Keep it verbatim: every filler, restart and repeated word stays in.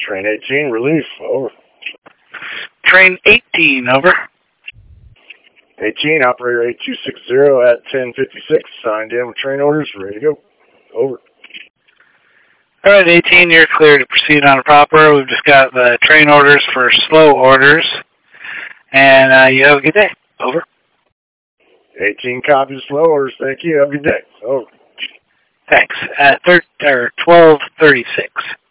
Train eighteen, relief, over. Train eighteen, over. eighteen, operator eight two six zero at ten fifty-six, signed in with train orders, ready to go, over. All right, eighteen, you're clear to proceed on proper. We've just got the train orders for slow orders, and uh, you have a good day, over. eighteen, copies, slow orders, thank you, have a good day, over. Thanks. At thir- or twelve thirty-six.